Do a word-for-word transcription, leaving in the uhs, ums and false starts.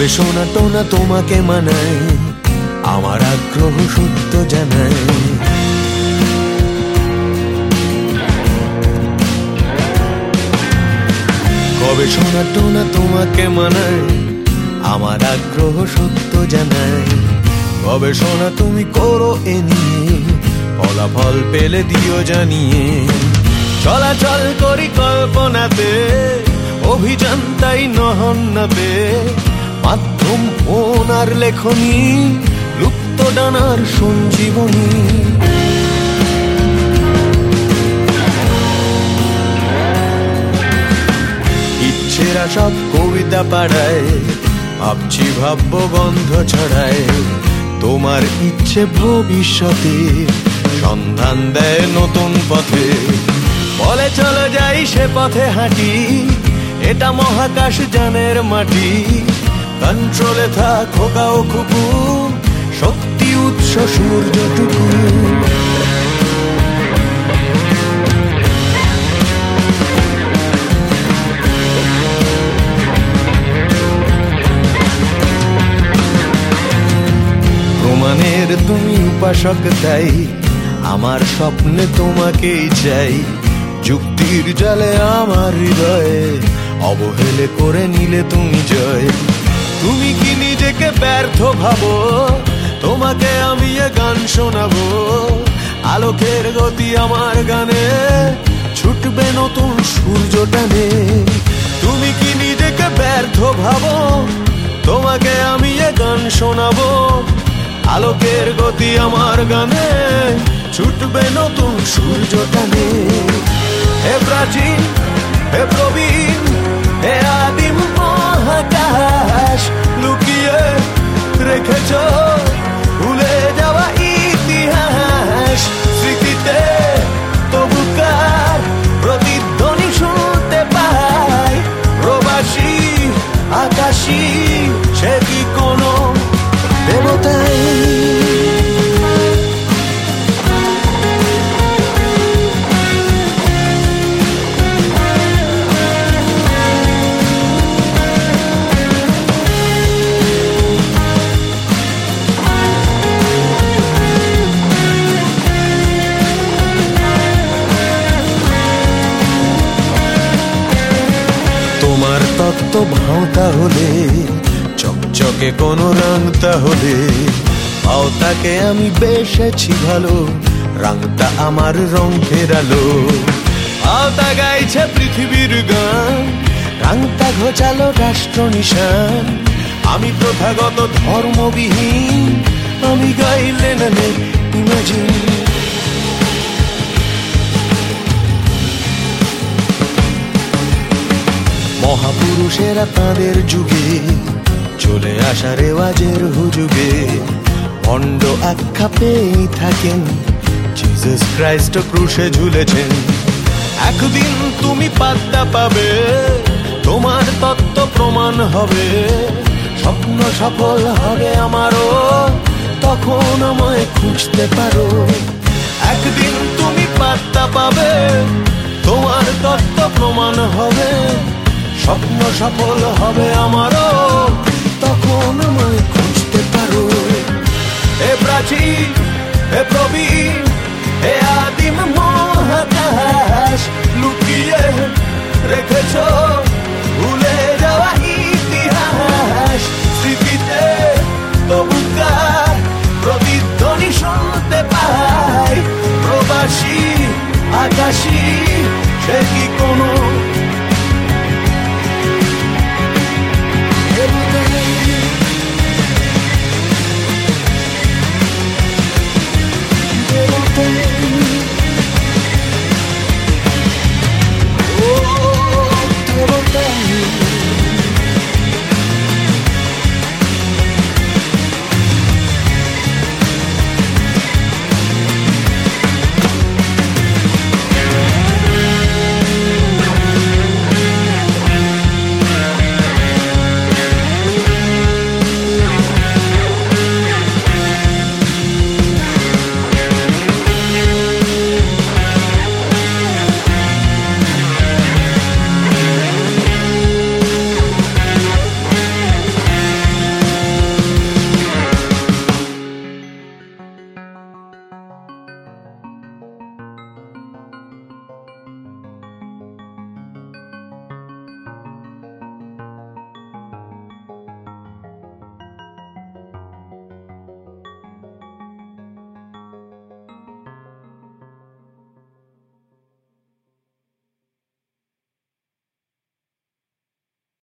কবে শোনা টোনা তোমাকে মানায়, আমার আগ্রহ সত্য জানায়। কবে শোনা টোনা তোমাকে মানায়, আমার আগ্রহ সত্য জানায়। কবে শোনা তুমি করো এ নিয়ে, ফলাফল পেলে দিও জানিয়ে। চলাচল করি কল্পনাতে, অভিযান তাই নহন্নাতে। মাধ্যম ফোন আর লেখনী, লুপ্ত ডানার সঞ্জীবনী। ইচ্ছেরা সব কবিতা পাড়ায়, ভাবছি ভাব্য গন্ধ ছড়ায়। তোমার ইচ্ছে ভবিষ্যতে সন্ধান দেয় নতুন পথে। বলে চলে যাই সে পথে হাঁটি, এটা মহাকাশ যানের মাটি। কন্ট্রোলে থাক খোকা ও খুকু, শক্তি উৎস সূর্যটুকু। প্রমাণের তুমি উপাসক তাই, আমার স্বপ্নে তোমাকেই চাই। যুক্তির জালে আমার হৃদয়ে অবহেলে করে নিলে তুমি জয়। তুমি কি নিজেকে ব্যর্থ ভাবো, তোমাকে আমি এ গান শোনাবো। আলোকের গতি আমার গানে, ছুটবে নতুন সূর্য টানে। তুমি কি নিজেকে ব্যর্থ ভাবো, তোমাকে আমি এ গান শোনাবো। আলোকের গতি আমার গানে, ছুটবে নতুন সূর্য টানে। হে প্রাচীন, হে প্রবীণ, হে আদিম মহাকাশ, লুকিয়ে রেখেছ ভুলে যাওয়া ইতিহাস। স্মৃতিতে তবুকার প্রতিধ্বনি শুনতে পাই। প্রবাসী আকাশী, সে কি কোনো দেবতাই? তোমার তত্ত্ব ভাঁওতা হলে, চকচকে কোনো রংটা হলে। ভাঁওতাকে আমি বেশেছি ভালো, রংটা আমার রং ফেরালো। ভাঁওতা গাইছে পৃথিবীর গান, রংটা ঘোচালো রাষ্ট্র নিশান। আমি প্রথাগত ধর্মবিহীন, আমি গাইলে না ইমাজিন। মহাপুরুষেরা তাঁদের যুগে চলে আসা রেওয়াজের হুজুগে ভণ্ড আখ্যা পেয়েই থাকেন। জিসাস ক্রাইস্ট ক্রুশে ঝুলেছেন। একদিন তুমি পাত্তা পাবে, তোমার তত্ত্ব প্রমাণ হবে। স্বপ্ন সফল হবে আমারও, তখন আমায় খুঁজতে পারো। একদিন তুমি পাত্তা পাবে, তোমার তত্ত্ব প্রমাণ হবে। স্বপ্ন সফল হবে আমারও, তখন আমায় খুঁজতে পারো। হে প্রাচীন, হে প্রবীণ, হে আদিম মহাকাশ, লুকিয়ে রেখেছ